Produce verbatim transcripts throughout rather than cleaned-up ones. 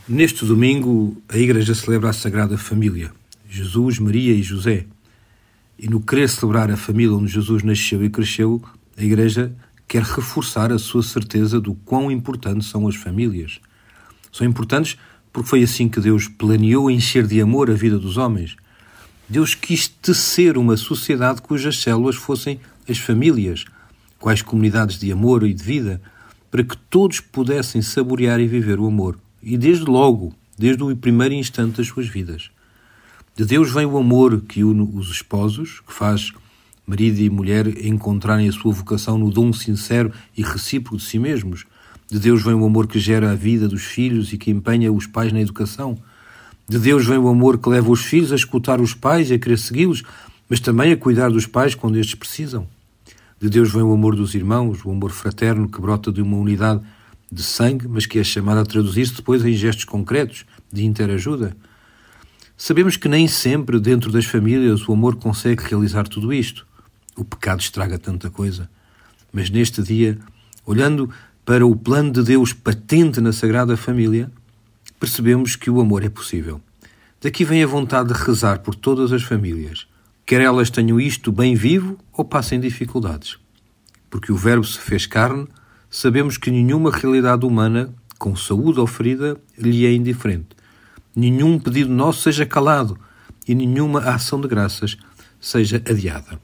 Neste domingo, a Igreja celebra a Sagrada Família, Jesus, Maria e José. E no querer celebrar a família onde Jesus nasceu e cresceu, a Igreja quer reforçar a sua certeza do quão importantes são as famílias. São importantes porque foi assim que Deus planeou encher de amor a vida dos homens. Deus quis tecer uma sociedade cujas células fossem as famílias, quais comunidades de amor e de vida, para que todos pudessem saborear e viver o amor. E desde logo, desde o primeiro instante das suas vidas. De Deus vem o amor que une os esposos, que faz marido e mulher encontrarem a sua vocação no dom sincero e recíproco de si mesmos. De Deus vem o amor que gera a vida dos filhos e que empenha os pais na educação. De Deus vem o amor que leva os filhos a escutar os pais e a querer segui-los, mas também a cuidar dos pais quando estes precisam. De Deus vem o amor dos irmãos, o amor fraterno que brota de uma unidade de sangue, mas que é chamado a traduzir-se depois em gestos concretos de interajuda. Sabemos que nem sempre dentro das famílias o amor consegue realizar tudo isto. O pecado estraga tanta coisa. Mas neste dia, olhando para o plano de Deus patente na Sagrada Família, percebemos que o amor é possível. Daqui vem a vontade de rezar por todas as famílias, quer elas tenham isto bem vivo ou passem dificuldades. Porque o Verbo se fez carne, sabemos que nenhuma realidade humana, com saúde ou ferida, lhe é indiferente. Nenhum pedido nosso seja calado e nenhuma ação de graças seja adiada.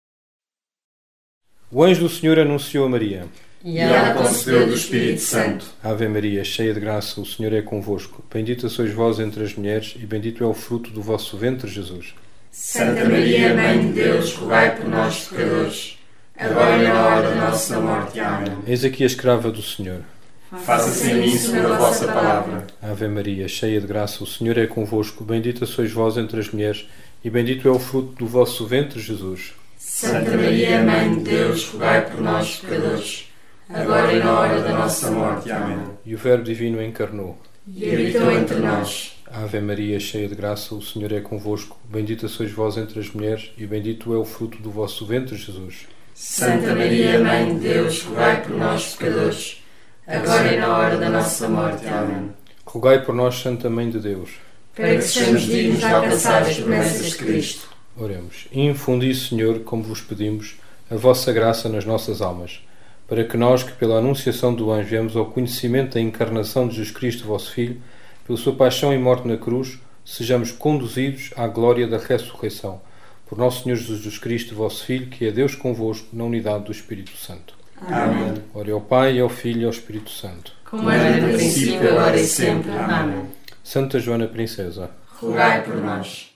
O anjo do Senhor anunciou a Maria. E ela concebeu do Espírito Santo. Ave Maria, cheia de graça, o Senhor é convosco. Bendita sois vós entre as mulheres e bendito é o fruto do vosso ventre, Jesus. Santa Maria, Mãe de Deus, rogai por nós, pecadores, agora e na hora da nossa morte. Amém. Eis aqui a escrava do Senhor. Faça-se em mim segundo a vossa palavra. Ave Maria, cheia de graça, o Senhor é convosco. Bendita sois vós entre as mulheres e bendito é o fruto do vosso ventre, Jesus. Santa Maria, Mãe de Deus, rogai por nós, pecadores, agora e na hora da nossa morte. Amém. E o Verbo Divino encarnou E habitou entre nós. Ave Maria, cheia de graça, o Senhor é convosco. Bendita sois vós entre as mulheres e bendito é o fruto do vosso ventre, Jesus. Santa Maria, Mãe de Deus, rogai por nós, pecadores, agora e na hora da nossa morte. Amém. Rogai por nós, Santa Mãe de Deus, para que sejamos dignos de alcançar as promessas de Cristo. Oremos. Infundi, Senhor, como vos pedimos, a vossa graça nas nossas almas, para que nós, que pela anunciação do anjo viemos ao conhecimento da encarnação de Jesus Cristo, vosso Filho, pela sua paixão e morte na cruz, sejamos conduzidos à glória da ressurreição. Por nosso Senhor Jesus Cristo, vosso Filho, que é Deus convosco, na unidade do Espírito Santo. Amém. Ore ao Pai, ao Filho e ao Espírito Santo. Como era no princípio, agora e sempre. Amém. Santa Joana Princesa, rogai por nós.